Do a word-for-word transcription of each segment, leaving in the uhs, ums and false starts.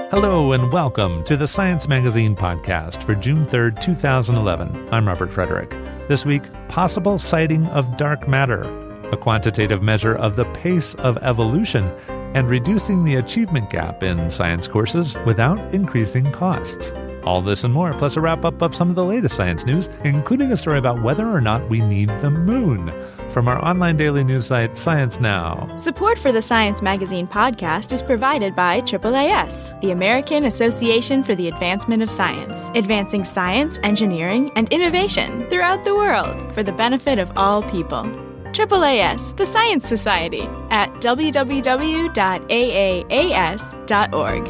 Hello and welcome to the Science Magazine podcast for June third, two thousand eleven. I'm Robert Frederick. This week, possible sighting of dark matter, a quantitative measure of the pace of evolution, and reducing the achievement gap in science courses without increasing costs. All this and more, plus a wrap-up of some of the latest science news, including a story about whether or not we need the moon, from our online daily news site, Science Now. Support for the Science Magazine podcast is provided by triple A S, the American Association for the Advancement of Science, advancing science, engineering, and innovation throughout the world for the benefit of all people. triple A S, the Science Society, at w w w dot a a a s dot org.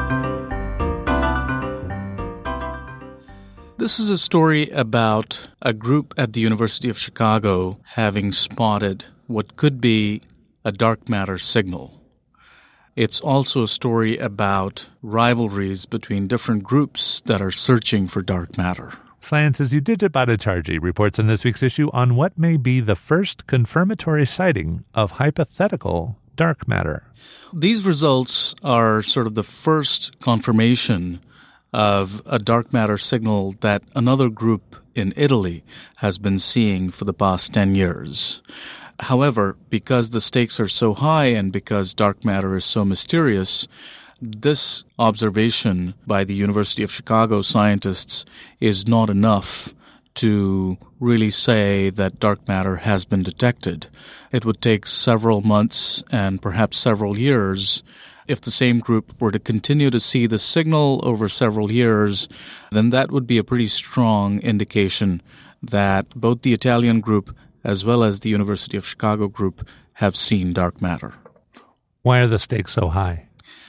This is a story about a group at the University of Chicago having spotted what could be a dark matter signal. It's also a story about rivalries between different groups that are searching for dark matter. Science's Udita Bhattacharjee reports in this week's issue on what may be the first confirmatory sighting of hypothetical dark matter. These results are sort of the first confirmation of a dark matter signal that another group in Italy has been seeing for the past ten years. However, because the stakes are so high and because dark matter is so mysterious, this observation by the University of Chicago scientists is not enough to really say that dark matter has been detected. It would take several months and perhaps several years. If the same group were to continue to see the signal over several years, then that would be a pretty strong indication that both the Italian group as well as the University of Chicago group have seen dark matter. Why are the stakes so high?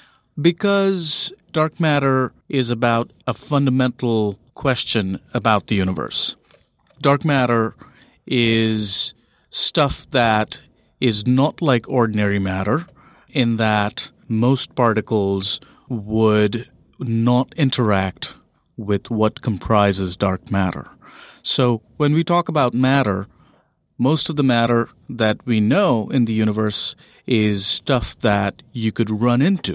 Because dark matter is about a fundamental question about the universe. Dark matter is stuff that is not like ordinary matter in that most particles would not interact with what comprises dark matter. So when we talk about matter, most of the matter that we know in the universe is stuff that you could run into.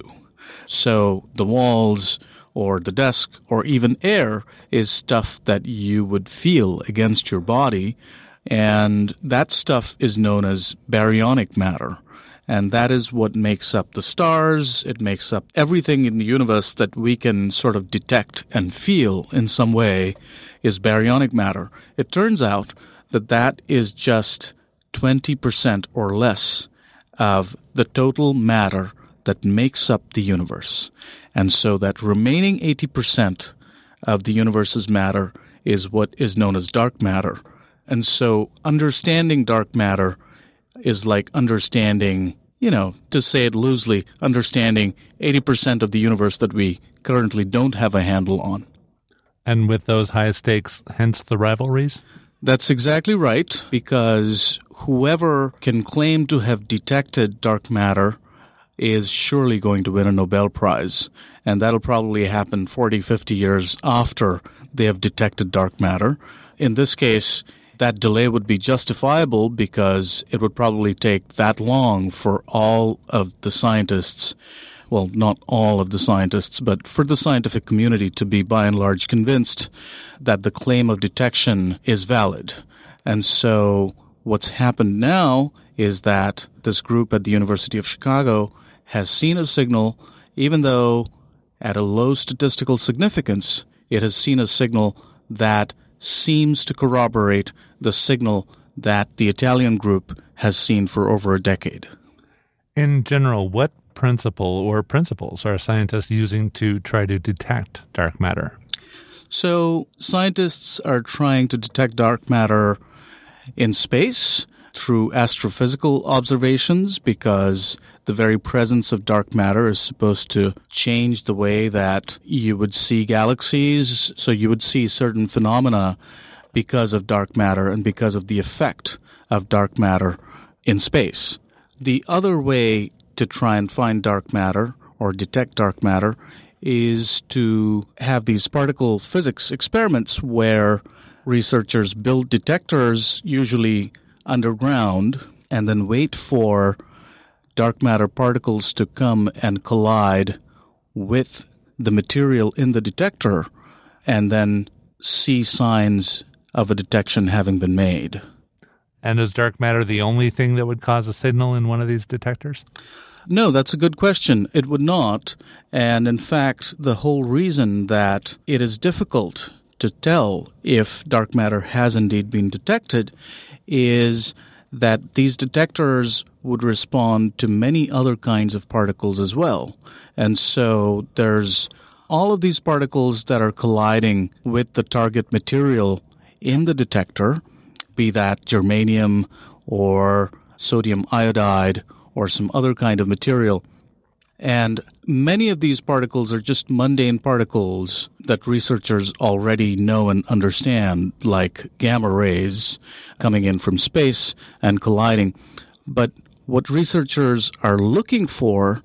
So the walls or the desk or even air is stuff that you would feel against your body, and that stuff is known as baryonic matter. And that is what makes up the stars. It makes up everything in the universe that we can sort of detect and feel in some way is baryonic matter. It turns out that that is just twenty percent or less of the total matter that makes up the universe. And so that remaining eighty percent of the universe's matter is what is known as dark matter. And so understanding dark matter is like understanding, you know, to say it loosely, understanding eighty percent of the universe that we currently don't have a handle on. And with those high stakes, hence the rivalries? That's exactly right, because whoever can claim to have detected dark matter is surely going to win a Nobel Prize. And that'll probably happen forty, fifty years after they have detected dark matter. In this case, that delay would be justifiable because it would probably take that long for all of the scientists, well, not all of the scientists, but for the scientific community to be by and large convinced that the claim of detection is valid. And so what's happened now is that this group at the University of Chicago has seen a signal, even though at a low statistical significance, it has seen a signal that seems to corroborate the signal that the Italian group has seen for over a decade. In general, what principle or principles are scientists using to try to detect dark matter? So scientists are trying to detect dark matter in space through astrophysical observations because the very presence of dark matter is supposed to change the way that you would see galaxies. So you would see certain phenomena because of dark matter and because of the effect of dark matter in space. The other way to try and find dark matter or detect dark matter is to have these particle physics experiments where researchers build detectors, usually underground, and then wait for dark matter particles to come and collide with the material in the detector and then see signs of a detection having been made. And is dark matter the only thing that would cause a signal in one of these detectors? No, that's a good question. It would not. And in fact, the whole reason that it is difficult to tell if dark matter has indeed been detected is that these detectors would respond to many other kinds of particles as well. And so there's all of these particles that are colliding with the target material in the detector, be that germanium or sodium iodide or some other kind of material. And many of these particles are just mundane particles that researchers already know and understand, like gamma rays coming in from space and colliding. But what researchers are looking for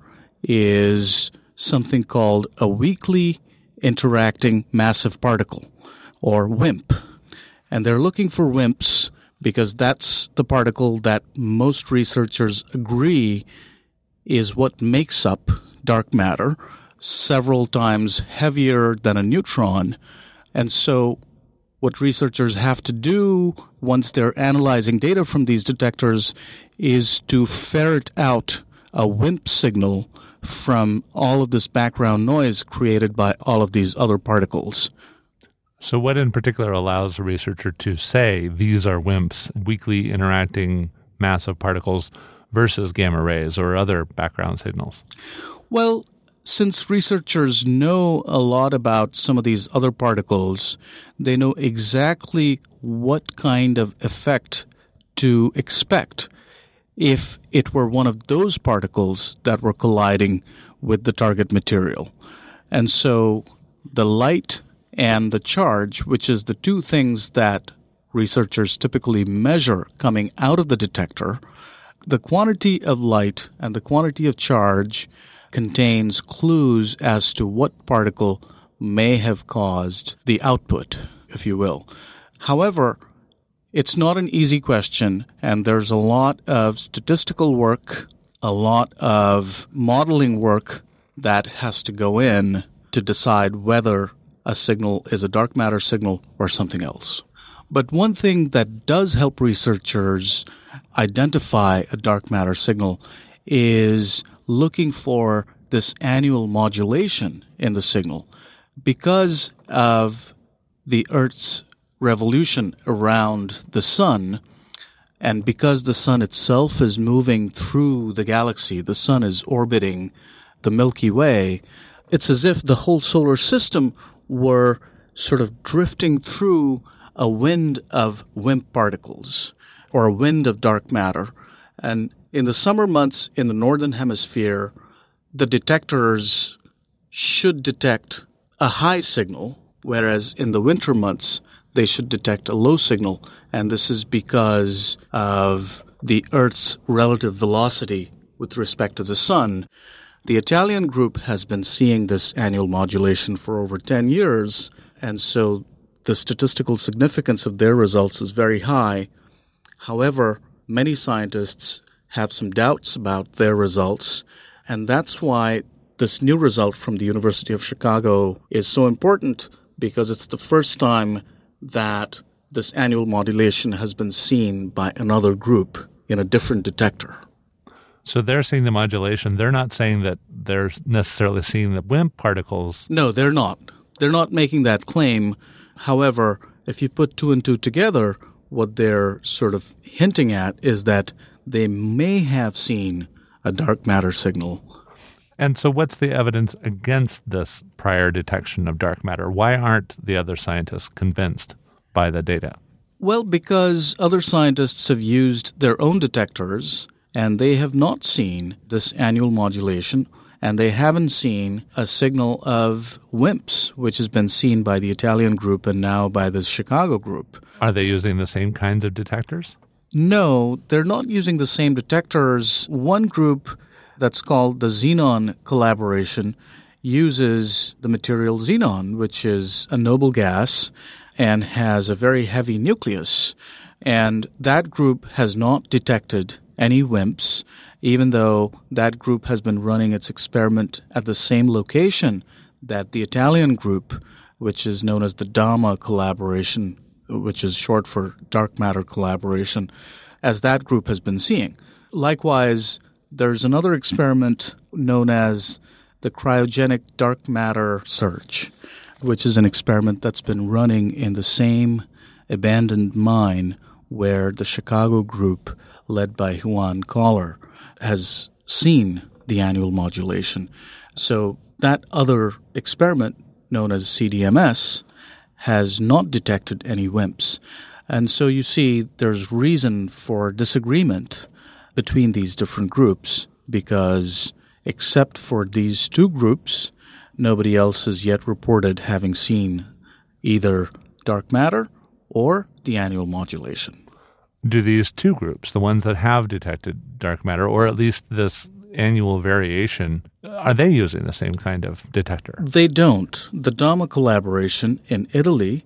is something called a weakly interacting massive particle, or WIMP. And they're looking for WIMPs because that's the particle that most researchers agree is what makes up dark matter, several times heavier than a neutron. And so what researchers have to do once they're analyzing data from these detectors is to ferret out a WIMP signal from all of this background noise created by all of these other particles. So what in particular allows a researcher to say these are WIMPs, weakly interacting massive particles, versus gamma rays or other background signals? Well, since researchers know a lot about some of these other particles, they know exactly what kind of effect to expect if it were one of those particles that were colliding with the target material. And so the light and the charge, which is the two things that researchers typically measure coming out of the detector, the quantity of light and the quantity of charge contains clues as to what particle may have caused the output, if you will. However, it's not an easy question, and there's a lot of statistical work, a lot of modeling work that has to go in to decide whether a signal is a dark matter signal or something else. But one thing that does help researchers identify a dark matter signal is looking for this annual modulation in the signal. Because of the Earth's revolution around the sun, and because the sun itself is moving through the galaxy, the sun is orbiting the Milky Way, it's as if the whole solar system were sort of drifting through a wind of WIMP particles, or a wind of dark matter. And in the summer months in the northern hemisphere, the detectors should detect a high signal, whereas in the winter months, they should detect a low signal. And this is because of the Earth's relative velocity with respect to the sun. The Italian group has been seeing this annual modulation for over ten years, and so the statistical significance of their results is very high. However, many scientists have some doubts about their results, and that's why this new result from the University of Chicago is so important, because it's the first time that this annual modulation has been seen by another group in a different detector. So they're seeing the modulation. They're not saying that they're necessarily seeing the WIMP particles. No, they're not. They're not making that claim. However, if you put two and two together, what they're sort of hinting at is that they may have seen a dark matter signal. And so what's the evidence against this prior detection of dark matter? Why aren't the other scientists convinced by the data? Well, because other scientists have used their own detectors, and they have not seen this annual modulation, and they haven't seen a signal of WIMPs, which has been seen by the Italian group and now by the Chicago group. Are they using the same kinds of detectors? No, they're not using the same detectors. One group that's called the Xenon collaboration uses the material xenon, which is a noble gas and has a very heavy nucleus. And that group has not detected any WIMPs, even though that group has been running its experiment at the same location that the Italian group, which is known as the DAMA collaboration, which is short for dark matter collaboration, as that group has been seeing. Likewise, there's another experiment known as the cryogenic dark matter search, which is an experiment that's been running in the same abandoned mine where the Chicago group, led by Juan Kohler, has seen the annual modulation. So that other experiment, known as C D M S, has not detected any WIMPs. And so you see there's reason for disagreement between these different groups because except for these two groups, nobody else has yet reported having seen either dark matter or the annual modulation. Do these two groups, the ones that have detected dark matter, or at least this annual variation, are they using the same kind of detector? They don't. The DAMA collaboration in Italy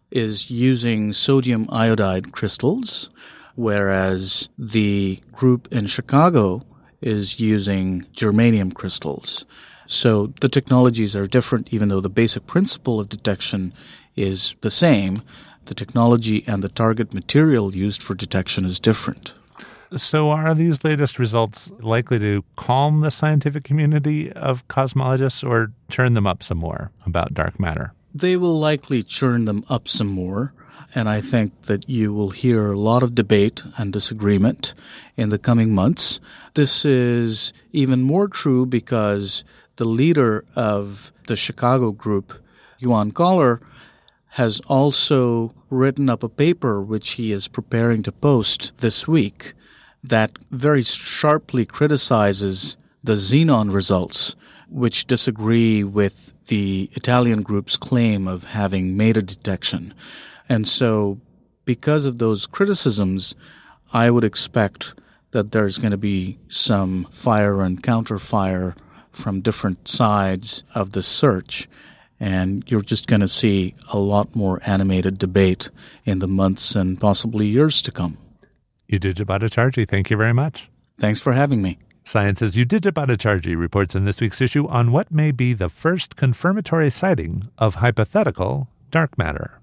is using sodium iodide crystals, whereas the group in Chicago is using germanium crystals. So the technologies are different, even though the basic principle of detection is the same. The technology and the target material used for detection is different. So are these latest results likely to calm the scientific community of cosmologists or churn them up some more about dark matter? They will likely churn them up some more, and I think that you will hear a lot of debate and disagreement in the coming months. This is even more true because the leader of the Chicago group, Juan Kohler, has also written up a paper which he is preparing to post this week that very sharply criticizes the xenon results, which disagree with the Italian group's claim of having made a detection. And so because of those criticisms, I would expect that there's going to be some fire and counterfire from different sides of the search. And you're just going to see a lot more animated debate in the months and possibly years to come. Udita Bhattacharjee, thank you very much. Thanks for having me. Science's Udita Bhattacharjee reports in this week's issue on what may be the first confirmatory sighting of hypothetical dark matter.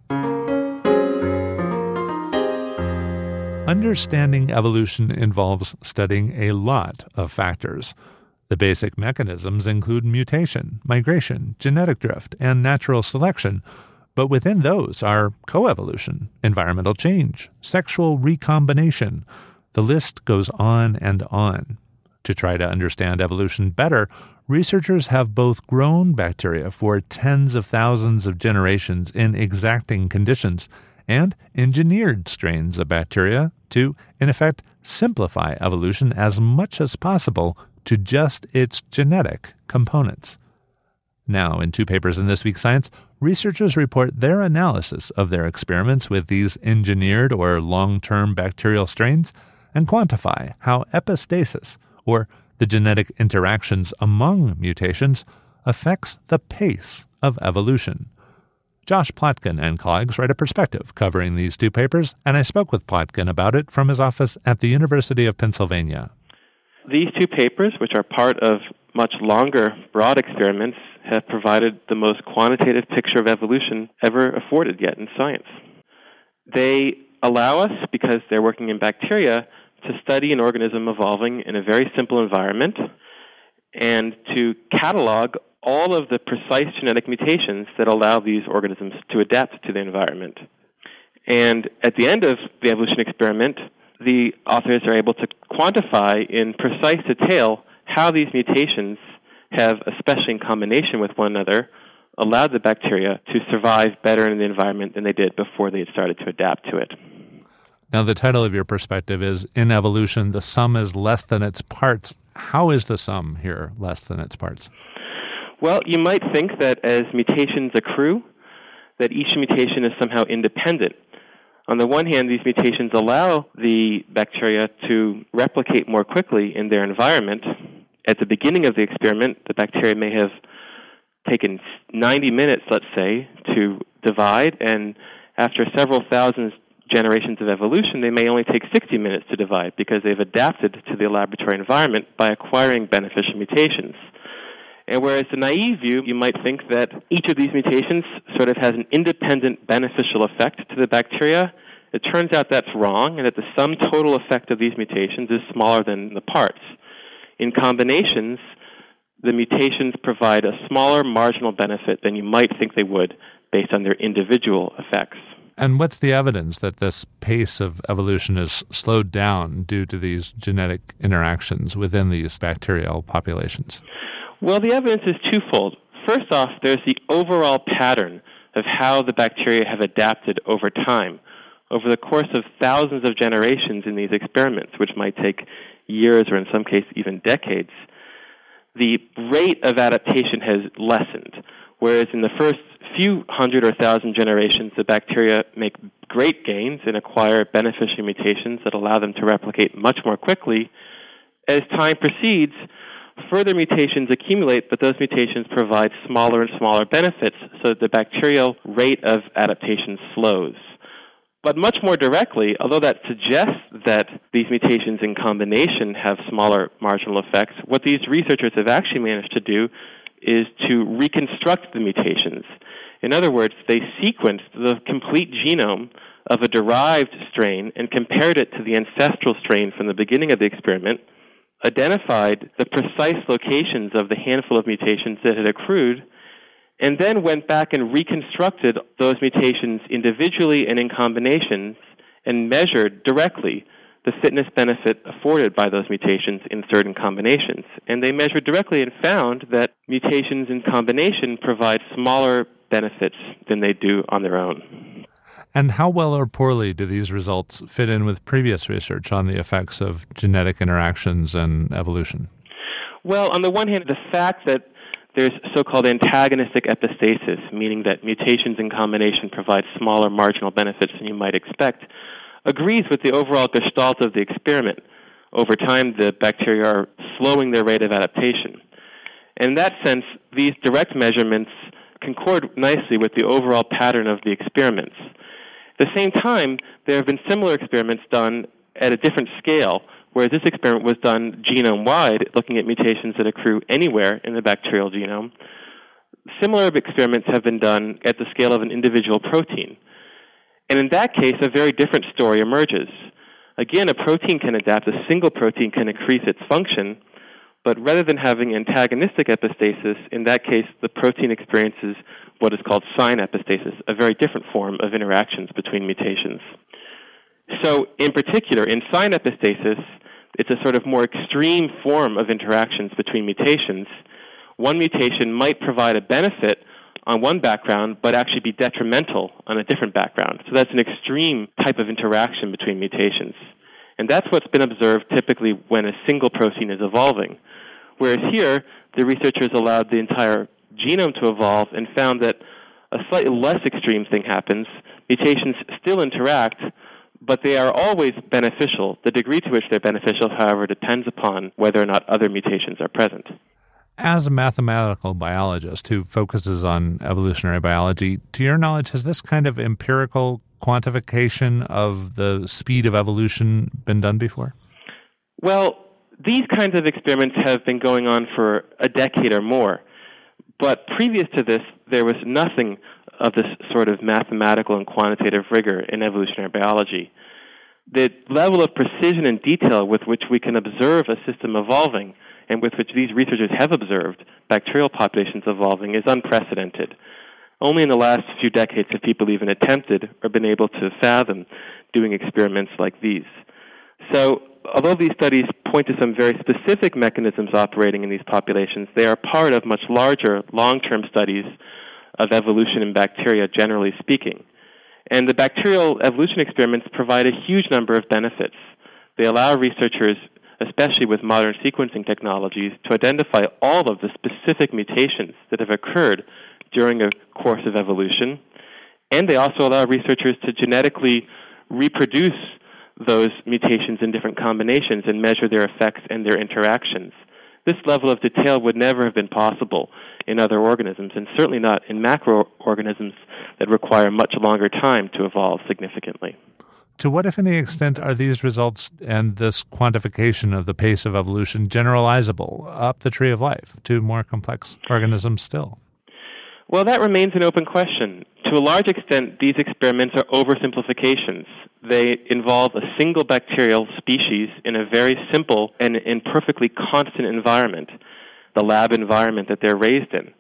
Understanding evolution involves studying a lot of factors. The basic mechanisms include mutation, migration, genetic drift, and natural selection, but within those are coevolution, environmental change, sexual recombination. The list goes on and on. To try to understand evolution better, researchers have both grown bacteria for tens of thousands of generations in exacting conditions and engineered strains of bacteria to, in effect, simplify evolution as much as possible to just its genetic components. Now, in two papers in this week's Science, researchers report their analysis of their experiments with these engineered or long-term bacterial strains and quantify how epistasis, or the genetic interactions among mutations, affects the pace of evolution. Josh Plotkin and colleagues write a perspective covering these two papers, and I spoke with Plotkin about it from his office at the University of Pennsylvania. These two papers, which are part of much longer, broad experiments, have provided the most quantitative picture of evolution ever afforded yet in science. They allow us, because they're working in bacteria, to study an organism evolving in a very simple environment and to catalog all of the precise genetic mutations that allow these organisms to adapt to the environment. And at the end of the evolution experiment, the authors are able to quantify in precise detail how these mutations have, especially in combination with one another, allowed the bacteria to survive better in the environment than they did before they had started to adapt to it. Now, the title of your perspective is, In Evolution, the Sum is Less Than Its Parts. How is the sum here less than its parts? Well, you might think that as mutations accrue, that each mutation is somehow independent. On the one hand, these mutations allow the bacteria to replicate more quickly in their environment. At the beginning of the experiment, the bacteria may have taken ninety minutes, let's say, to divide, and after several thousand generations of evolution, they may only take sixty minutes to divide because they've adapted to the laboratory environment by acquiring beneficial mutations. And whereas the naive view, you might think that each of these mutations sort of has an independent beneficial effect to the bacteria, it turns out that's wrong, and that the sum total effect of these mutations is smaller than the parts. In combinations, the mutations provide a smaller marginal benefit than you might think they would based on their individual effects. And what's the evidence that this pace of evolution is slowed down due to these genetic interactions within these bacterial populations? Well, the evidence is twofold. First off, there's the overall pattern of how the bacteria have adapted over time, over the course of thousands of generations in these experiments, which might take years or in some cases even decades. The rate of adaptation has lessened, whereas in the first few hundred or thousand generations, the bacteria make great gains and acquire beneficial mutations that allow them to replicate much more quickly. As time proceeds, further mutations accumulate, but those mutations provide smaller and smaller benefits, so that the bacterial rate of adaptation slows. But much more directly, although that suggests that these mutations in combination have smaller marginal effects, what these researchers have actually managed to do is to reconstruct the mutations. In other words, they sequenced the complete genome of a derived strain and compared it to the ancestral strain from the beginning of the experiment, identified the precise locations of the handful of mutations that had accrued, and then went back and reconstructed those mutations individually and in combinations and measured directly the fitness benefit afforded by those mutations in certain combinations. And they measured directly and found that mutations in combination provide smaller benefits than they do on their own. And how well or poorly do these results fit in with previous research on the effects of genetic interactions and evolution? Well, on the one hand, the fact that there's so-called antagonistic epistasis, meaning that mutations in combination provide smaller marginal benefits than you might expect, agrees with the overall gestalt of the experiment. Over time, the bacteria are slowing their rate of adaptation. In that sense, these direct measurements concord nicely with the overall pattern of the experiments. At the same time, there have been similar experiments done at a different scale, whereas this experiment was done genome-wide, looking at mutations that accrue anywhere in the bacterial genome. Similar experiments have been done at the scale of an individual protein. And in that case, a very different story emerges. Again, a protein can adapt. A single protein can increase its function, but rather than having antagonistic epistasis, in that case, the protein experiences what is called sign epistasis, a very different form of interactions between mutations. So, in particular, in sign epistasis, it's a sort of more extreme form of interactions between mutations. One mutation might provide a benefit on one background, but actually be detrimental on a different background. So that's an extreme type of interaction between mutations. And that's what's been observed typically when a single protein is evolving. Whereas here, the researchers allowed the entire genome to evolve and found that a slightly less extreme thing happens. Mutations still interact, but they are always beneficial. The degree to which they're beneficial, however, depends upon whether or not other mutations are present. As a mathematical biologist who focuses on evolutionary biology, to your knowledge, has this kind of empirical quantification of the speed of evolution been done before? Well, these kinds of experiments have been going on for a decade or more. But previous to this, there was nothing of this sort of mathematical and quantitative rigor in evolutionary biology. The level of precision and detail with which we can observe a system evolving and with which these researchers have observed bacterial populations evolving is unprecedented. Only in the last few decades have people even attempted or been able to fathom doing experiments like these. So, although these studies point to some very specific mechanisms operating in these populations, they are part of much larger, long-term studies of evolution in bacteria, generally speaking. And the bacterial evolution experiments provide a huge number of benefits. They allow researchers, especially with modern sequencing technologies, to identify all of the specific mutations that have occurred during a course of evolution. And they also allow researchers to genetically reproduce those mutations in different combinations and measure their effects and their interactions. This level of detail would never have been possible in other organisms, and certainly not in macroorganisms that require much longer time to evolve significantly. to what, if any extent, are these results and this quantification of the pace of evolution generalizable up the tree of life to more complex organisms still? Well, that remains an open question. To a large extent, these experiments are oversimplifications. They involve a single bacterial species in a very simple and, and perfectly constant environment, the lab environment that they're raised in.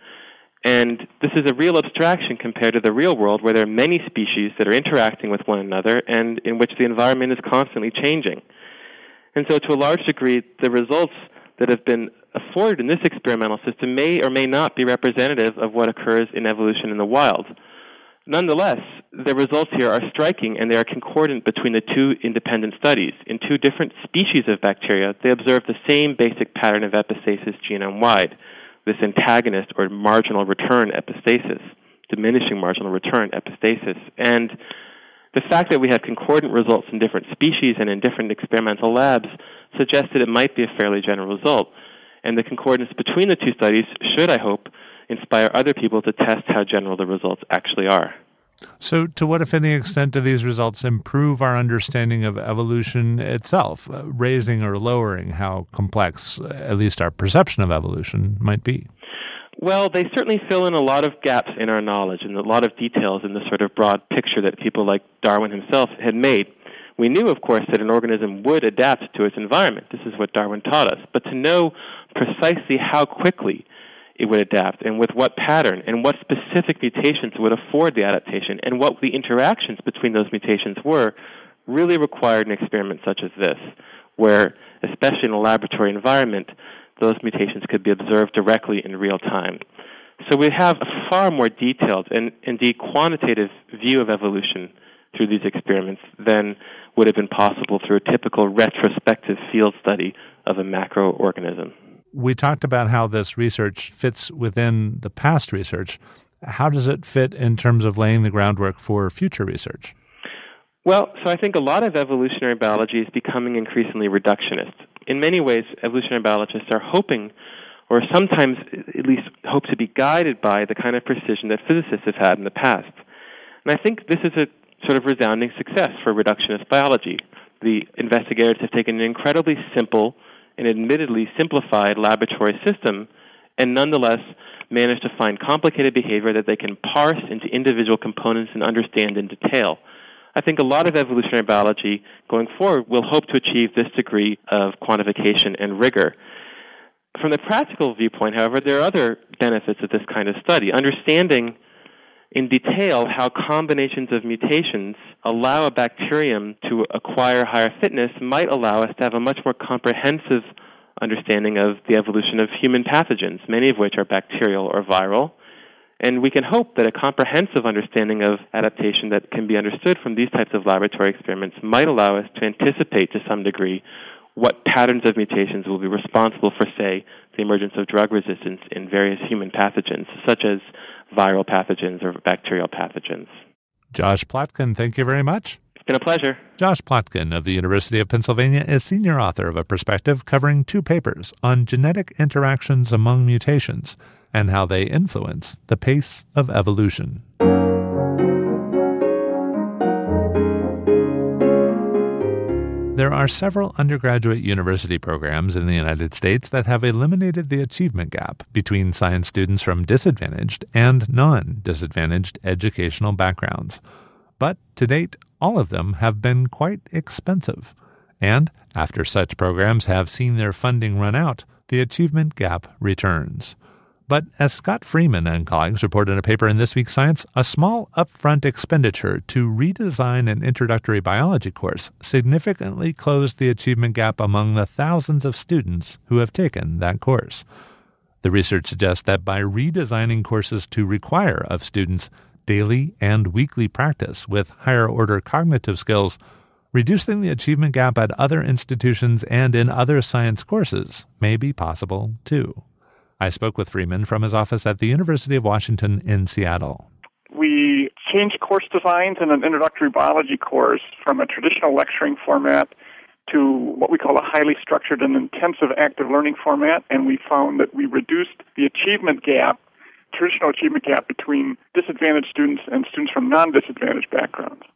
And this is a real abstraction compared to the real world, where there are many species that are interacting with one another and in which the environment is constantly changing. And so to a large degree, the results that have been afforded in this experimental system may or may not be representative of what occurs in evolution in the wild. Nonetheless, the results here are striking, and they are concordant between the two independent studies. In two different species of bacteria, they observe the same basic pattern of epistasis genome-wide, this antagonist or marginal return epistasis, diminishing marginal return epistasis. And the fact that we have concordant results in different species and in different experimental labs suggests that it might be a fairly general result. And the concordance between the two studies should, I hope, inspire other people to test how general the results actually are. So to what, if any extent, do these results improve our understanding of evolution itself, uh, raising or lowering how complex, uh, at least our perception of evolution, might be? Well, they certainly fill in a lot of gaps in our knowledge and a lot of details in the sort of broad picture that people like Darwin himself had made. We knew, of course, that an organism would adapt to its environment. This is what Darwin taught us. But to know precisely how quickly it would adapt and with what pattern and what specific mutations would afford the adaptation and what the interactions between those mutations were really required an experiment such as this, where, especially in a laboratory environment, those mutations could be observed directly in real time. So we have a far more detailed and indeed quantitative view of evolution through these experiments than would have been possible through a typical retrospective field study of a macroorganism. We talked about how this research fits within the past research. How does it fit in terms of laying the groundwork for future research? Well, so I think a lot of evolutionary biology is becoming increasingly reductionist. In many ways, evolutionary biologists are hoping, or sometimes at least hope to be guided by, the kind of precision that physicists have had in the past. And I think this is a sort of resounding success for reductionist biology. The investigators have taken an incredibly simple and admittedly simplified laboratory system and nonetheless managed to find complicated behavior that they can parse into individual components and understand in detail. I think a lot of evolutionary biology going forward will hope to achieve this degree of quantification and rigor. From the practical viewpoint, however, there are other benefits of this kind of study. Understanding in detail how combinations of mutations allow a bacterium to acquire higher fitness might allow us to have a much more comprehensive understanding of the evolution of human pathogens, many of which are bacterial or viral. And we can hope that a comprehensive understanding of adaptation that can be understood from these types of laboratory experiments might allow us to anticipate to some degree what patterns of mutations will be responsible for, say, the emergence of drug resistance in various human pathogens, such as viral pathogens or bacterial pathogens. Josh Plotkin, thank you very much. It's been a pleasure. Josh Plotkin of the University of Pennsylvania is senior author of a perspective covering two papers on genetic interactions among mutations and how they influence the pace of evolution. There are several undergraduate university programs in the United States that have eliminated the achievement gap between science students from disadvantaged and non-disadvantaged educational backgrounds. But to date, all of them have been quite expensive. And after such programs have seen their funding run out, the achievement gap returns. But as Scott Freeman and colleagues report in a paper in This Week Science, a small upfront expenditure to redesign an introductory biology course significantly closed the achievement gap among the thousands of students who have taken that course. The research suggests that by redesigning courses to require of students daily and weekly practice with higher-order cognitive skills, reducing the achievement gap at other institutions and in other science courses may be possible, too. I spoke with Freeman from his office at the University of Washington in Seattle. We changed course designs in an introductory biology course from a traditional lecturing format to what we call a highly structured and intensive active learning format, and we found that we reduced the achievement gap, traditional achievement gap, between disadvantaged students and students from non-disadvantaged backgrounds.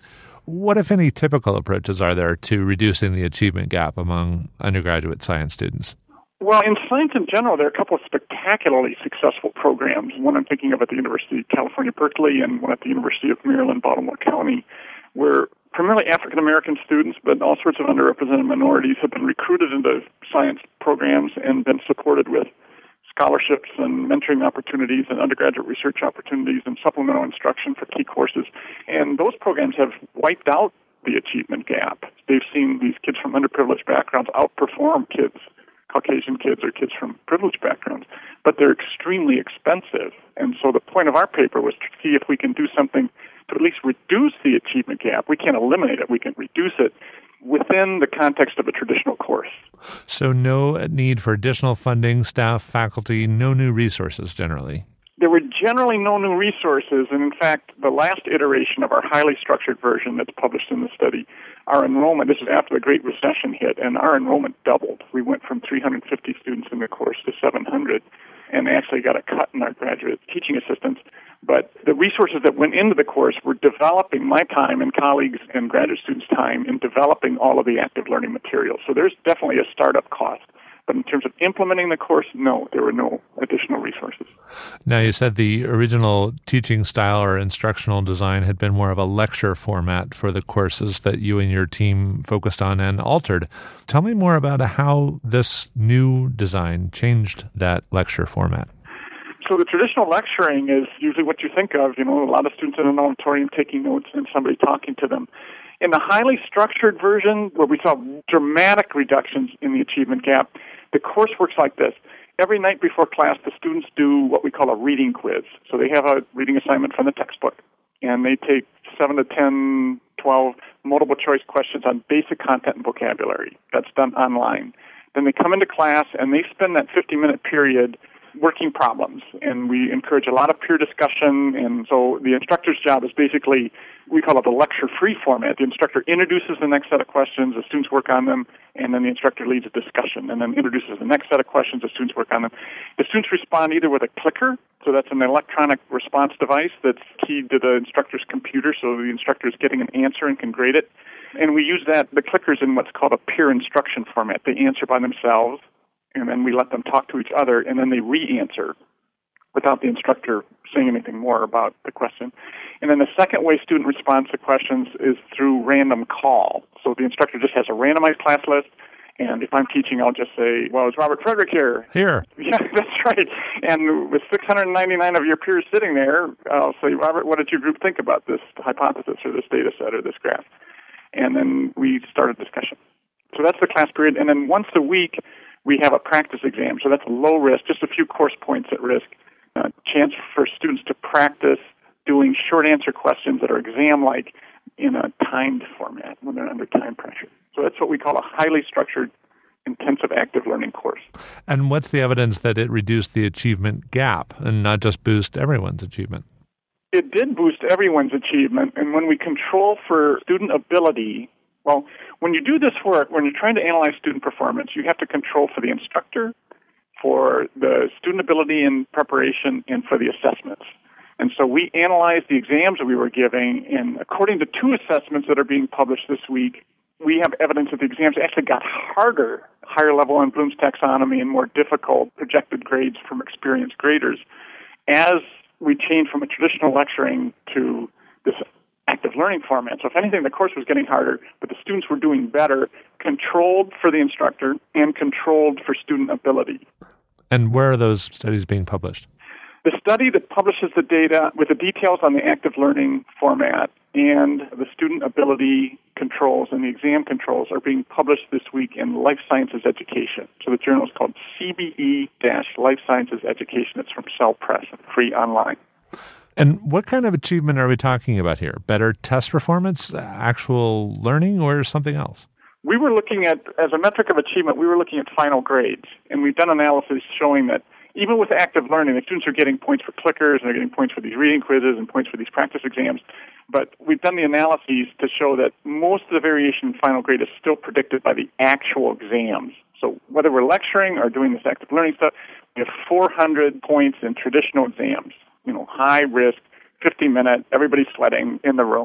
what, if any, typical approaches are there to reducing the achievement gap among undergraduate science students? Well, in science in general, there are a couple of spectacularly successful programs. One I'm thinking of at the University of California, Berkeley, and one at the University of Maryland, Baltimore County, where primarily African-American students, but all sorts of underrepresented minorities have been recruited into science programs and been supported with scholarships and mentoring opportunities and undergraduate research opportunities and supplemental instruction for key courses. And those programs have wiped out the achievement gap. They've seen these kids from underprivileged backgrounds outperform kids, Caucasian kids or kids from privileged backgrounds, but they're extremely expensive. And so the point of our paper was to see if we can do something to at least reduce the achievement gap. We can't eliminate it. We can reduce it within the context of a traditional course. So no need for additional funding, staff, faculty, no new resources generally? There were generally no new resources, and in fact, the last iteration of our highly structured version that's published in the study, our enrollment, this is after the Great Recession hit, and our enrollment doubled. We went from three hundred fifty students in the course to seven hundred, and they actually got a cut in our graduate teaching assistants. But the resources that went into the course were developing my time and colleagues and graduate students' time in developing all of the active learning materials. So there's definitely a startup cost. But in terms of implementing the course, no, there were no additional resources. Now, you said the original teaching style or instructional design had been more of a lecture format for the courses that you and your team focused on and altered. Tell me more about how this new design changed that lecture format. So the traditional lecturing is usually what you think of, you know, a lot of students in an auditorium taking notes and somebody talking to them. In the highly structured version, where we saw dramatic reductions in the achievement gap, the course works like this. Every night before class, the students do what we call a reading quiz. So they have a reading assignment from the textbook, and they take seven to ten, twelve multiple choice questions on basic content and vocabulary. That's done online. Then they come into class, and they spend that fifty-minute period working problems, and we encourage a lot of peer discussion. And so the instructor's job is basically, we call it the lecture-free format. The instructor introduces the next set of questions, the students work on them, and then the instructor leads a discussion, and then introduces the next set of questions, the students work on them. The students respond either with a clicker, so that's an electronic response device that's keyed to the instructor's computer, so the instructor is getting an answer and can grade it. And we use that, the clickers, in what's called a peer instruction format. They answer by themselves, and then we let them talk to each other, and then they re-answer without the instructor saying anything more about the question. And then the second way student responds to questions is through random call. So the instructor just has a randomized class list, and if I'm teaching, I'll just say, well, is Robert Frederick here? Here. Yeah, that's right. And with six hundred ninety-nine of your peers sitting there, I'll say, Robert, what did your group think about this hypothesis or this data set or this graph? And then we start a discussion. So that's the class period. And then once a week, we have a practice exam. So that's low risk, just a few course points at risk. A chance for students to practice doing short answer questions that are exam-like in a timed format when they're under time pressure. So that's what we call a highly structured, intensive active learning course. And what's the evidence that it reduced the achievement gap and not just boost everyone's achievement? It did boost everyone's achievement. And when we control for student ability, well, when you do this work, when you're trying to analyze student performance, you have to control for the instructor, for the student ability in preparation, and for the assessments. And so we analyzed the exams that we were giving, and according to two assessments that are being published this week, we have evidence that the exams actually got harder, higher level on Bloom's taxonomy and more difficult projected grades from experienced graders, as we changed from a traditional lecturing to this active learning format. So if anything, the course was getting harder, but the students were doing better, controlled for the instructor and controlled for student ability. And where are those studies being published? The study that publishes the data with the details on the active learning format and the student ability controls and the exam controls are being published this week in Life Sciences Education. So the journal is called C B E-Life Sciences Education. It's from Cell Press, free online. And what kind of achievement are we talking about here? Better test performance, actual learning, or something else? We were looking at, as a metric of achievement, we were looking at final grades. And we've done analysis showing that even with active learning, the students are getting points for clickers, and they're getting points for these reading quizzes and points for these practice exams. But we've done the analyses to show that most of the variation in final grade is still predicted by the actual exams. So whether we're lecturing or doing this active learning stuff, we have four hundred points in traditional exams. You know, high risk, fifty minute, everybody's sweating in the room.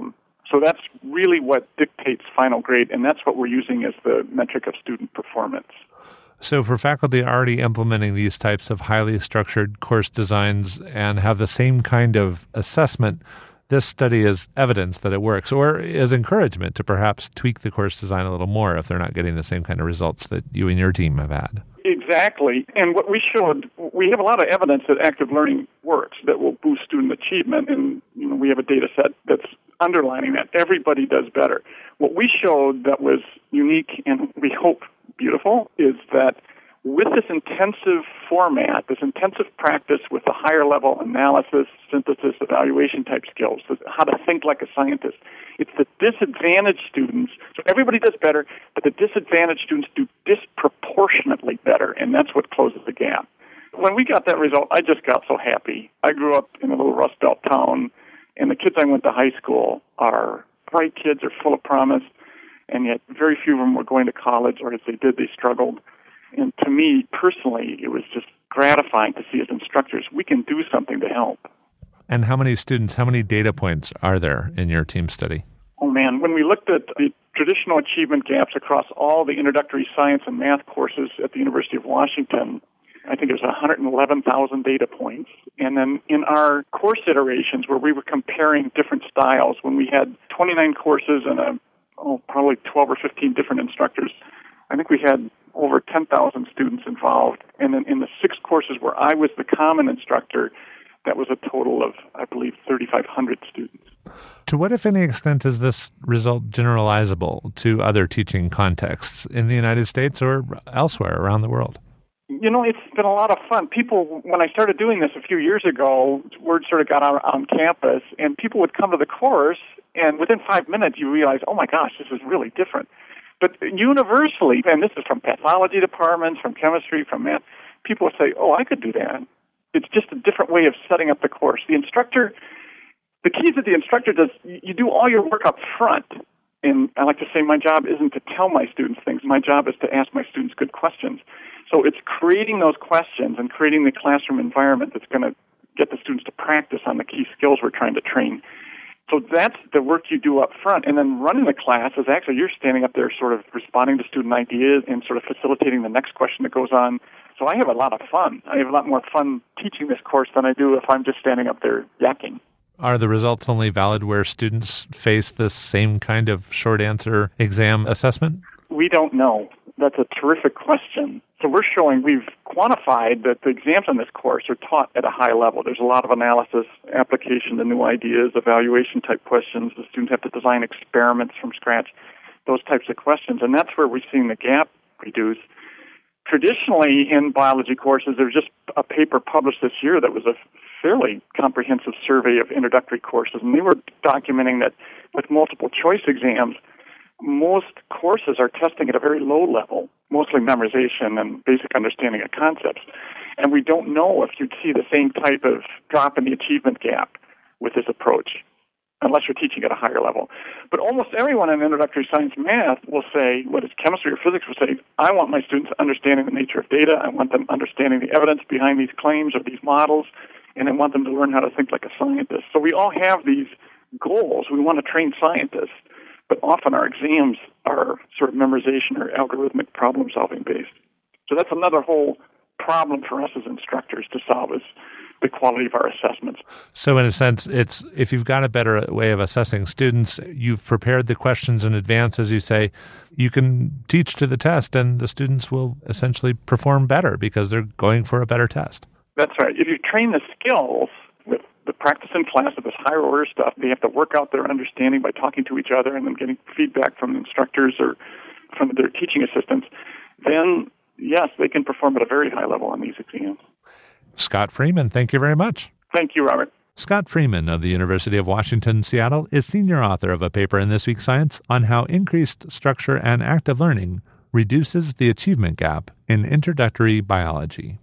So that's really what dictates final grade, and that's what we're using as the metric of student performance. So for faculty already implementing these types of highly structured course designs and have the same kind of assessment, this study is evidence that it works, or is encouragement to perhaps tweak the course design a little more if they're not getting the same kind of results that you and your team have had. Exactly. And what we showed, we have a lot of evidence that active learning works, that will boost student achievement, and you know, we have a data set that's underlining that. Everybody does better. What we showed that was unique and we hope beautiful is that with this intensive format, this intensive practice with a higher level analysis, synthesis, evaluation type skills, how to think like a scientist, it's the disadvantaged students. So everybody does better, but the disadvantaged students do disproportionately better, and that's what closes the gap. When we got that result, I just got so happy. I grew up in a little Rust Belt town, and the kids I went to high school are bright kids, are full of promise, and yet very few of them were going to college, or if they did, they struggled. And to me, personally, it was just gratifying to see as instructors, we can do something to help. And how many students, how many data points are there in your team study? Oh, man. When we looked at the traditional achievement gaps across all the introductory science and math courses at the University of Washington, I think it was one hundred eleven thousand data points. And then in our course iterations where we were comparing different styles, when we had twenty-nine courses and a, oh, probably twelve or fifteen different instructors, I think we had over ten thousand students involved. And then in the six courses where I was the common instructor, that was a total of, I believe, thirty-five hundred students. To what, if any extent, is this result generalizable to other teaching contexts in the United States or elsewhere around the world? You know, it's been a lot of fun. People, when I started doing this a few years ago, word sort of got out on campus, and people would come to the course, and within five minutes you realize, oh my gosh, this is really different. But universally, and this is from pathology departments, from chemistry, from math, people would say, oh, I could do that. It's just a different way of setting up the course. The instructor, the key is that the instructor does, you do all your work up front. And I like to say my job isn't to tell my students things. My job is to ask my students good questions. So it's creating those questions and creating the classroom environment that's going to get the students to practice on the key skills we're trying to train. So that's the work you do up front. And then running the class is actually you're standing up there sort of responding to student ideas and sort of facilitating the next question that goes on. So I have a lot of fun. I have a lot more fun teaching this course than I do if I'm just standing up there yakking. Are the results only valid where students face this same kind of short answer exam assessment? We don't know. That's a terrific question. So we're showing, we've quantified that the exams on this course are taught at a high level. There's a lot of analysis, application to new ideas, evaluation type questions. The students have to design experiments from scratch, those types of questions. And that's where we're seeing the gap reduce. Traditionally, in biology courses, there was just a paper published this year that was a fairly comprehensive survey of introductory courses, and they were documenting that with multiple choice exams, most courses are testing at a very low level, mostly memorization and basic understanding of concepts. And we don't know if you'd see the same type of drop in the achievement gap with this approach, unless you're teaching at a higher level. But almost everyone in introductory science math will say, whether it's chemistry or physics, will say, I want my students understanding the nature of data, I want them understanding the evidence behind these claims or these models, and I want them to learn how to think like a scientist. So we all have these goals. We want to train scientists, but often our exams are sort of memorization or algorithmic problem-solving based. So that's another whole problem for us as instructors to solve, is the quality of our assessments. So in a sense, it's if you've got a better way of assessing students, you've prepared the questions in advance, as you say, you can teach to the test and the students will essentially perform better because they're going for a better test. That's right. If you train the skills with the practice in class of this higher order stuff, they have to work out their understanding by talking to each other and then getting feedback from the instructors or from their teaching assistants, then yes, they can perform at a very high level on these exams. Scott Freeman, thank you very much. Thank you, Robert. Scott Freeman of the University of Washington, Seattle is senior author of a paper in This Week's Science on how increased structure and active learning reduces the achievement gap in introductory biology.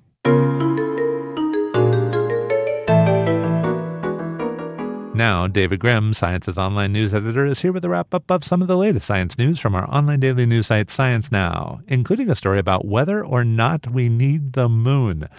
Now, David Grimm, Science's online news editor, is here with a wrap-up of some of the latest science news from our online daily news site, Science Now, including a story about whether or not we need the moon.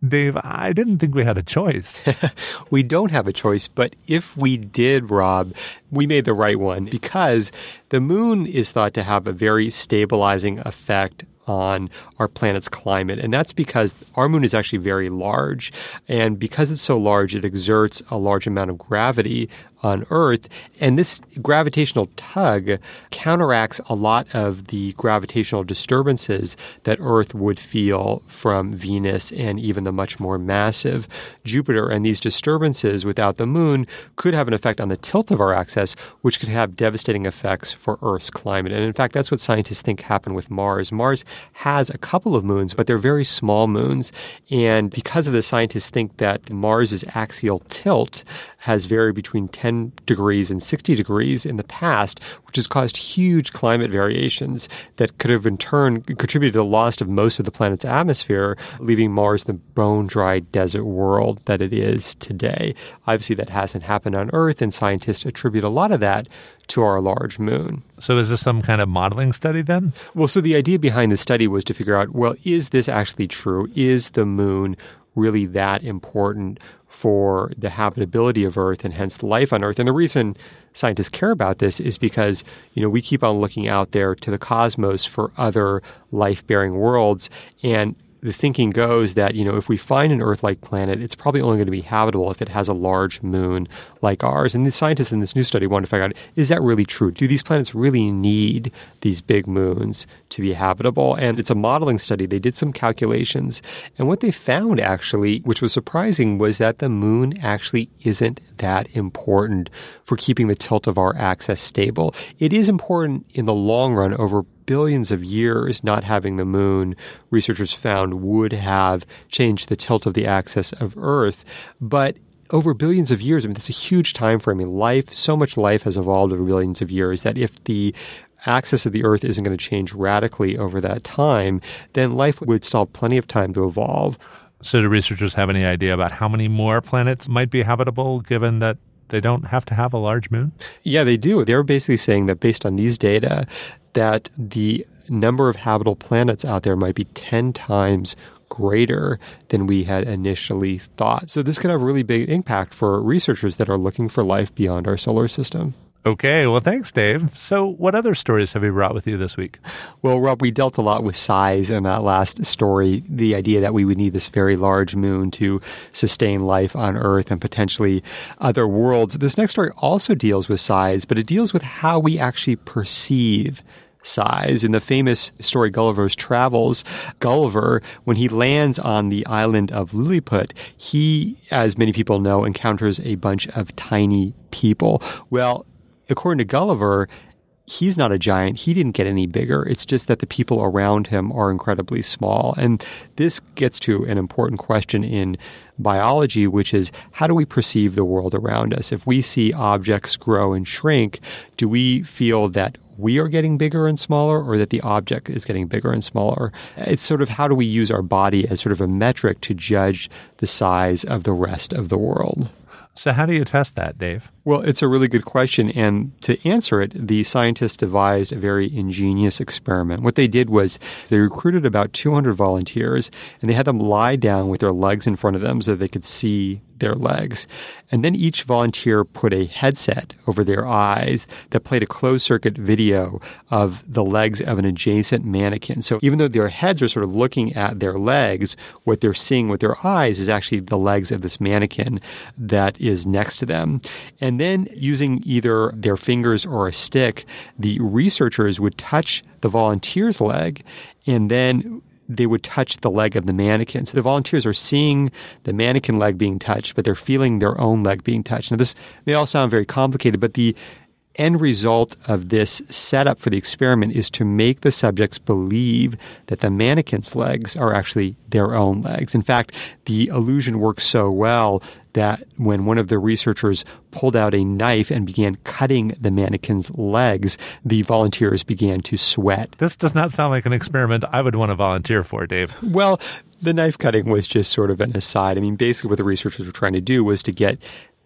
Dave, I didn't think we had a choice. We don't have a choice, but if we did, Rob, we made the right one because the moon is thought to have a very stabilizing effect on our planet's climate. And that's because our moon is actually very large. And because it's so large, it exerts a large amount of gravity on Earth. And this gravitational tug counteracts a lot of the gravitational disturbances that Earth would feel from Venus and even the much more massive Jupiter. And these disturbances without the moon could have an effect on the tilt of our axis, which could have devastating effects for Earth's climate. And in fact, that's what scientists think happened with Mars. Mars has a couple of moons, but they're very small moons. And because of this, scientists think that Mars's axial tilt has varied between ten degrees and sixty degrees in the past, which has caused huge climate variations that could have in turn contributed to the loss of most of the planet's atmosphere, leaving Mars the bone-dry desert world that it is today. Obviously, that hasn't happened on Earth, and scientists attribute a lot of that to our large moon. So is this some kind of modeling study then? Well, so the idea behind the study was to figure out, well, is this actually true? Is the moon really that important for the habitability of Earth and hence life on Earth? And the reason scientists care about this is because, you know, we keep on looking out there to the cosmos for other life-bearing worlds. And the thinking goes that, you know, if we find an Earth-like planet, it's probably only going to be habitable if it has a large moon like ours. And the scientists in this new study wanted to figure out, is that really true? Do these planets really need these big moons to be habitable? And it's a modeling study. They did some calculations. And what they found, actually, which was surprising, was that the moon actually isn't that important for keeping the tilt of our axis stable. It is important in the long run. Over billions of years, not having the moon, researchers found, would have changed the tilt of the axis of Earth. But over billions of years, I mean, that's a huge time frame. I mean, life, so much life has evolved over billions of years that if the axis of the Earth isn't going to change radically over that time, then life would still have plenty of time to evolve. So do researchers have any idea about how many more planets might be habitable given that they don't have to have a large moon? Yeah, they do. They're basically saying that based on these data, that the number of habitable planets out there might be ten times greater than we had initially thought. So this could have a really big impact for researchers that are looking for life beyond our solar system. Okay, well, thanks, Dave. So what other stories have you brought with you this week? Well, Rob, we dealt a lot with size in that last story, the idea that we would need this very large moon to sustain life on Earth and potentially other worlds. This next story also deals with size, but it deals with how we actually perceive size. In the famous story Gulliver's Travels, Gulliver, when he lands on the island of Lilliput, he, as many people know, encounters a bunch of tiny people. Well, according to Gulliver, he's not a giant. He didn't get any bigger. It's just that the people around him are incredibly small. And this gets to an important question in biology, which is, how do we perceive the world around us? If we see objects grow and shrink, do we feel that we are getting bigger and smaller, or that the object is getting bigger and smaller? It's sort of, how do we use our body as sort of a metric to judge the size of the rest of the world? So how do you test that, Dave? Well, it's a really good question. And to answer it, the scientists devised a very ingenious experiment. What they did was they recruited about two hundred volunteers, and they had them lie down with their legs in front of them so they could see their legs. And then each volunteer put a headset over their eyes that played a closed-circuit video of the legs of an adjacent mannequin. So even though their heads are sort of looking at their legs, what they're seeing with their eyes is actually the legs of this mannequin that is next to them. And then using either their fingers or a stick, the researchers would touch the volunteer's leg, and then they would touch the leg of the mannequin. So the volunteers are seeing the mannequin leg being touched, but they're feeling their own leg being touched. Now, this may all sound very complicated, but the end result of this setup for the experiment is to make the subjects believe that the mannequin's legs are actually their own legs. In fact, the illusion works so well that when one of the researchers pulled out a knife and began cutting the mannequin's legs, the volunteers began to sweat. This does not sound like an experiment I would want to volunteer for, Dave. Well, the knife cutting was just sort of an aside. I mean, basically what the researchers were trying to do was to get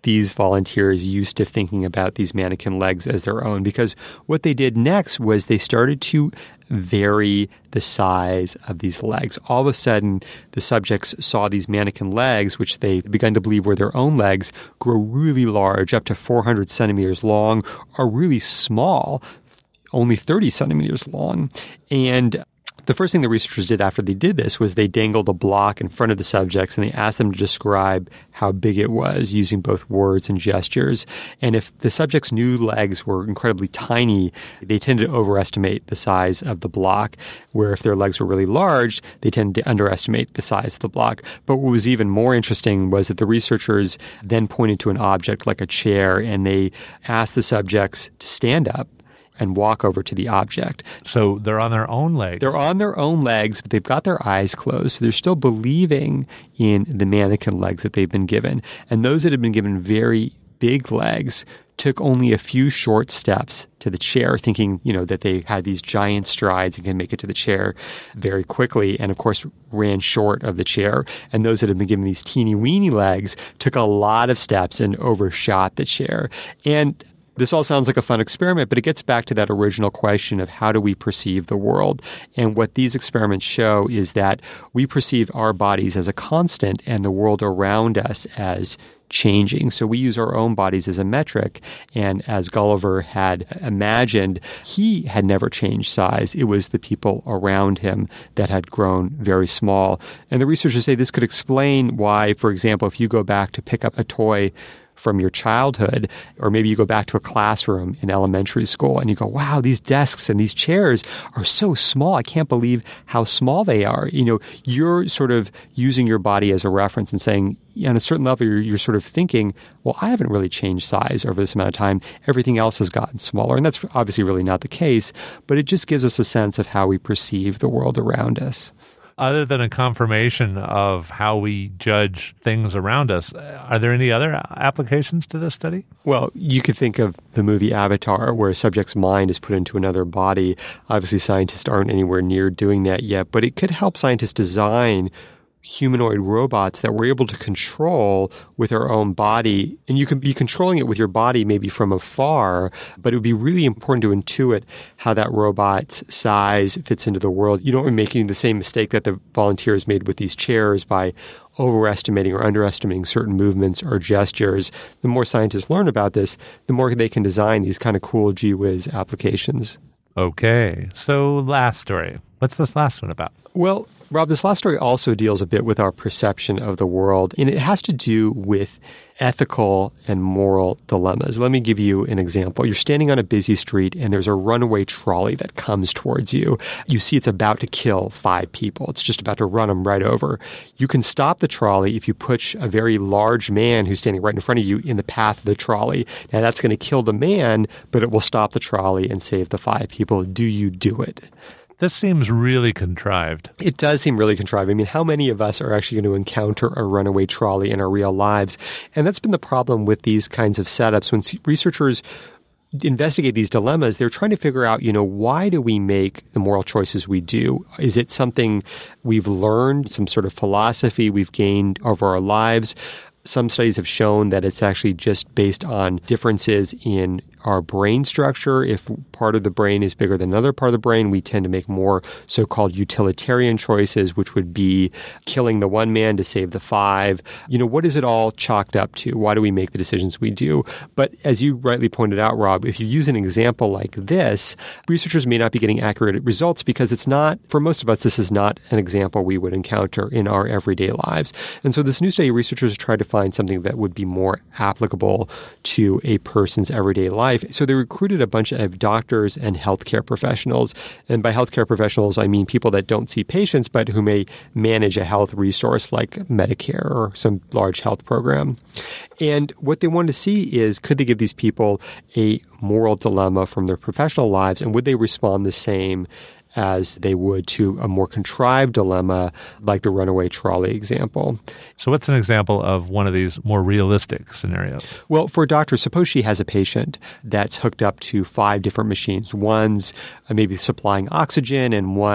these volunteers used to thinking about these mannequin legs as their own, because what they did next was they started to vary the size of these legs. All of a sudden, the subjects saw these mannequin legs, which they began to believe were their own legs, grow really large, up to four hundred centimeters long, or really small, only thirty centimeters long. And the first thing the researchers did after they did this was they dangled a block in front of the subjects and they asked them to describe how big it was using both words and gestures. And if the subjects' new legs were incredibly tiny, they tended to overestimate the size of the block, where if their legs were really large, they tended to underestimate the size of the block. But what was even more interesting was that the researchers then pointed to an object like a chair and they asked the subjects to stand up and walk over to the object. So they're on their own legs. They're on their own legs, but they've got their eyes closed. So they're still believing in the mannequin legs that they've been given. And those that have been given very big legs took only a few short steps to the chair, thinking, you know, that they had these giant strides and can make it to the chair very quickly, and of course ran short of the chair. And those that had been given these teeny weeny legs took a lot of steps and overshot the chair. And this all sounds like a fun experiment, but it gets back to that original question of how do we perceive the world? And what these experiments show is that we perceive our bodies as a constant and the world around us as changing. So we use our own bodies as a metric. And as Gulliver had imagined, he had never changed size. It was the people around him that had grown very small. And the researchers say this could explain why, for example, if you go back to pick up a toy from your childhood, or maybe you go back to a classroom in elementary school and you go, wow, these desks and these chairs are so small. I can't believe how small they are. You know, you're sort of using your body as a reference and saying, on a certain level, you're, you're sort of thinking, well, I haven't really changed size over this amount of time. Everything else has gotten smaller. And that's obviously really not the case, but it just gives us a sense of how we perceive the world around us. Other than a confirmation of how we judge things around us, are there any other applications to this study? Well, you could think of the movie Avatar, where a subject's mind is put into another body. Obviously, scientists aren't anywhere near doing that yet, but it could help scientists design humanoid robots that we're able to control with our own body. And you can be controlling it with your body maybe from afar, but it would be really important to intuit how that robot's size fits into the world. You don't want to be making the same mistake that the volunteers made with these chairs by overestimating or underestimating certain movements or gestures. The more scientists learn about this, the more they can design these kind of cool gee whiz applications. Okay, so last story. What's this last one about? Well, Rob, this last story also deals a bit with our perception of the world, and it has to do with ethical and moral dilemmas. Let me give you an example. You're standing on a busy street, and there's a runaway trolley that comes towards you. You see it's about to kill five people. It's just about to run them right over. You can stop the trolley if you push a very large man who's standing right in front of you in the path of the trolley. Now, that's going to kill the man, but it will stop the trolley and save the five people. Do you do it? This seems really contrived. It does seem really contrived. I mean, how many of us are actually going to encounter a runaway trolley in our real lives? And that's been the problem with these kinds of setups. When researchers investigate these dilemmas, they're trying to figure out, you know, why do we make the moral choices we do? Is it something we've learned, some sort of philosophy we've gained over our lives? Some studies have shown that it's actually just based on differences in our brain structure. If part of the brain is bigger than another part of the brain, we tend to make more so-called utilitarian choices, which would be killing the one man to save the five. You know, what is it all chalked up to? Why do we make the decisions we do? But as you rightly pointed out, Rob, if you use an example like this, researchers may not be getting accurate results because it's not, for most of us, this is not an example we would encounter in our everyday lives. And so this new study, researchers tried to find something that would be more applicable to a person's everyday life. So they recruited a bunch of doctors and healthcare professionals. And by healthcare professionals, I mean people that don't see patients, but who may manage a health resource like Medicare or some large health program. And what they wanted to see is, could they give these people a moral dilemma from their professional lives, and would they respond the same as they would to a more contrived dilemma like the runaway trolley example. So what's an example of one of these more realistic scenarios? Well, for a doctor, suppose she has a patient that's hooked up to five different machines. One's maybe supplying oxygen, and one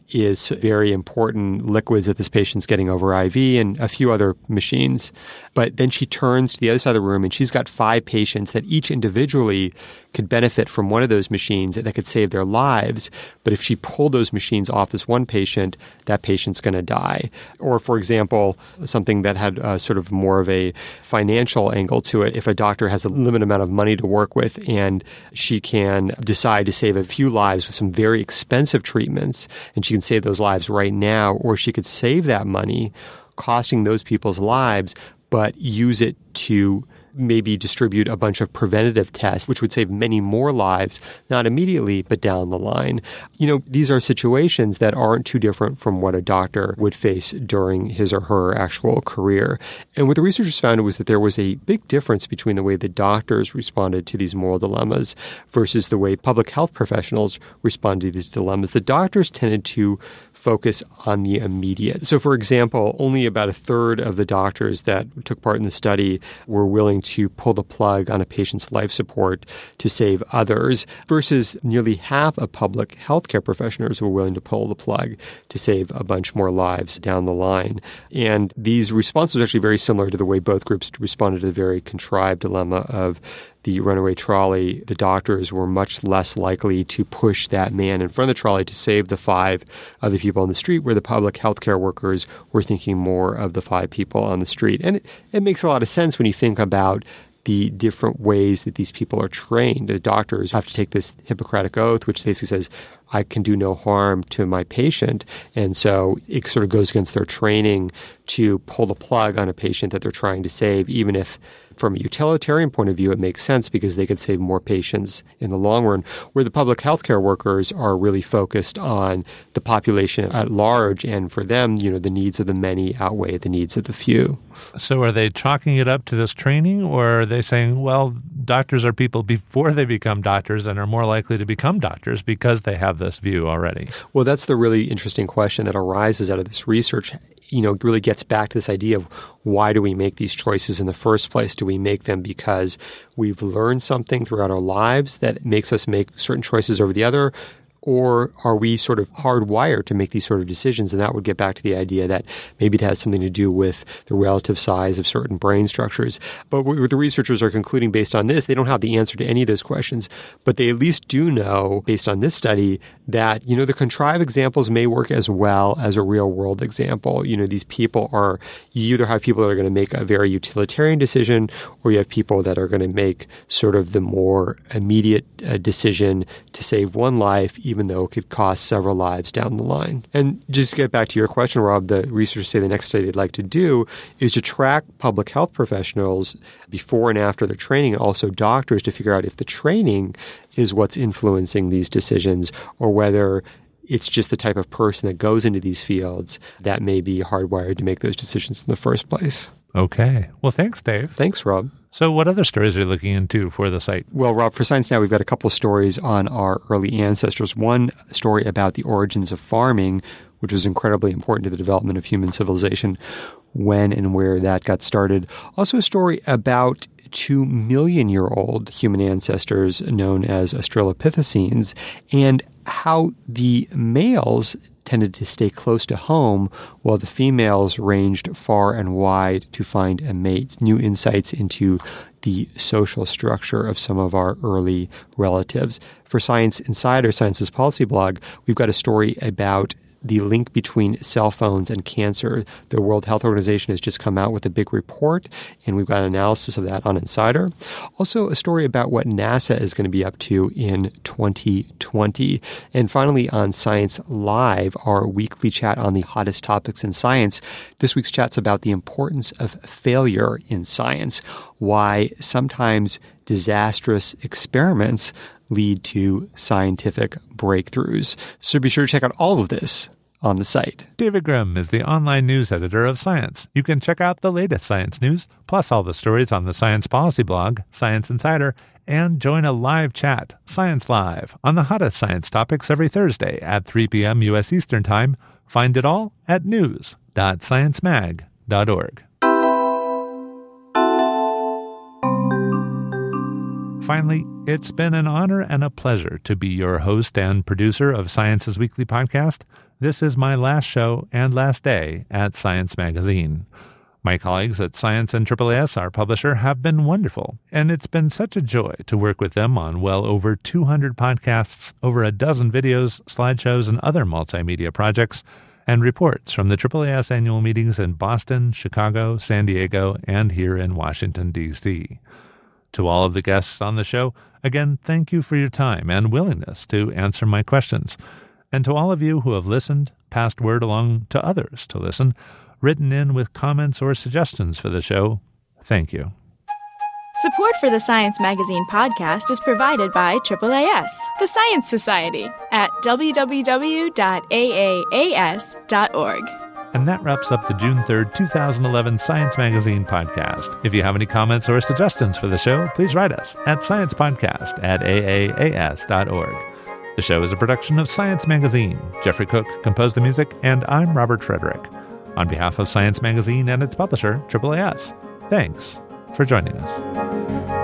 is very important liquids that this patient's getting over I V and a few other machines. But then she turns to the other side of the room and she's got five patients that each individually could benefit from one of those machines that could save their lives. But if she pulled those machines off this one patient, that patient's going to die. Or, for example, something that had uh, sort of more of a financial angle to it. If a doctor has a limited amount of money to work with and she can decide to save a few lives with some very expensive treatments, and she can save those lives right now, or she could save that money costing those people's lives, but use it to maybe distribute a bunch of preventative tests, which would save many more lives, not immediately, but down the line. You know, these are situations that aren't too different from what a doctor would face during his or her actual career. And what the researchers found was that there was a big difference between the way the doctors responded to these moral dilemmas versus the way public health professionals responded to these dilemmas. The doctors tended to focus on the immediate. So, for example, only about a third of the doctors that took part in the study were willing to pull the plug on a patient's life support to save others, versus nearly half of public healthcare professionals were willing to pull the plug to save a bunch more lives down the line. And these responses are actually very similar to the way both groups responded to the very contrived dilemma of the runaway trolley. The doctors were much less likely to push that man in front of the trolley to save the five other people on the street, where the public healthcare workers were thinking more of the five people on the street. And it, it makes a lot of sense when you think about the different ways that these people are trained. The doctors have to take this Hippocratic oath, which basically says, I can do no harm to my patient. And so it sort of goes against their training to pull the plug on a patient that they're trying to save, even if from a utilitarian point of view, it makes sense because they could save more patients in the long run, where the public healthcare workers are really focused on the population at large. And for them, you know, the needs of the many outweigh the needs of the few. So are they chalking it up to this training, or are they saying, well, doctors are people before they become doctors and are more likely to become doctors because they have this view already? Well, that's the really interesting question that arises out of this research. You know, it really gets back to this idea of why do we make these choices in the first place? Do we make them because we've learned something throughout our lives that makes us make certain choices over the other? Or are we sort of hardwired to make these sort of decisions? And that would get back to the idea that maybe it has something to do with the relative size of certain brain structures. But what the researchers are concluding based on this, they don't have the answer to any of those questions, but they at least do know, based on this study, that, you know, the contrived examples may work as well as a real world example. You know, these people are, you either have people that are going to make a very utilitarian decision, or you have people that are going to make sort of the more immediate uh, decision to save one life, even though it could cost several lives down the line. And just to get back to your question, Rob, the researchers say the next study they'd like to do is to track public health professionals before and after their training, and also doctors, to figure out if the training is what's influencing these decisions, or whether it's just the type of person that goes into these fields that may be hardwired to make those decisions in the first place. Okay. Well, thanks, Dave. Thanks, Rob. So what other stories are you looking into for the site? Well, Rob, for Science Now, we've got a couple of stories on our early ancestors. One story about the origins of farming, which was incredibly important to the development of human civilization, when and where that got started. Also a story about two million year old human ancestors known as Australopithecines, and how the males tended to stay close to home while the females ranged far and wide to find a mate. New insights into the social structure of some of our early relatives. For Science Insider, Science's policy blog, we've got a story about the link between cell phones and cancer. The World Health Organization has just come out with a big report, and we've got an analysis of that on Insider. Also, a story about what NASA is going to be up to in twenty twenty. And finally, on Science Live, our weekly chat on the hottest topics in science. This week's chat's about the importance of failure in science, why sometimes disastrous experiments lead to scientific breakthroughs. So be sure to check out all of this on the site. David Grimm is the online news editor of Science. You can check out the latest science news, plus all the stories on the Science Policy blog, Science Insider, and join a live chat, Science Live, on the hottest science topics every Thursday at three p.m. U S Eastern Time. Find it all at news dot science mag dot org. finally, it's been an honor and a pleasure to be your host and producer of Science's Weekly Podcast. This is my last show and last day at Science Magazine. My colleagues at Science and Triple A S, our publisher, have been wonderful, and it's been such a joy to work with them on well over two hundred podcasts, over a dozen videos, slideshows, and other multimedia projects, and reports from the Triple A S annual meetings in Boston, Chicago, San Diego, and here in Washington, D C To all of the guests on the show, again, thank you for your time and willingness to answer my questions. And to all of you who have listened, passed word along to others to listen, written in with comments or suggestions for the show, thank you. Support for the Science Magazine podcast is provided by Triple A S, the Science Society, at w w w dot a a a s dot org. And that wraps up the June third, twenty eleven Science Magazine podcast. If you have any comments or suggestions for the show, please write us at sciencepodcast at a a a s dot org. The show is a production of Science Magazine. Jeffrey Cook composed the music, and I'm Robert Frederick. On behalf of Science Magazine and its publisher, Triple A S, thanks for joining us.